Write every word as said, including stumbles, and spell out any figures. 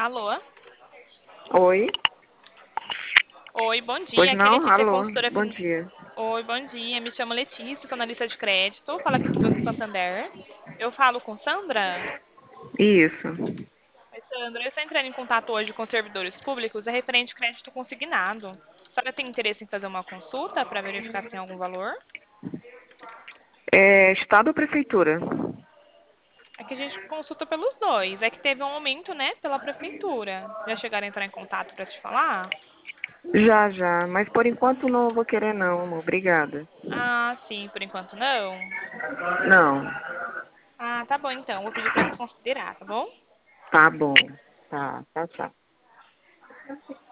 Alô? Oi? Oi, bom Pois dia. Queria não? te dizer Alô? consultora Bom fin... dia. Oi, bom dia. Me chamo Letícia, sou analista de crédito. Fala aqui do Banco Santander. Eu falo com Sandra? Isso. Oi, Sandra. Eu estou entrando em contato hoje com servidores públicos, é referente ao crédito consignado. A senhora tem interesse em fazer uma consulta para verificar se tem algum valor? É Estado ou Prefeitura? É que a gente consulta pelos dois. É que teve um aumento, né, pela prefeitura. Já chegaram a entrar em contato para te falar? Já, já. Mas por enquanto não vou querer não, amor. Obrigada. Ah, sim, por enquanto não. Não. Ah, tá bom então. Vou pedir para desconsiderar, tá bom? Tá bom. Tá, tá, tá.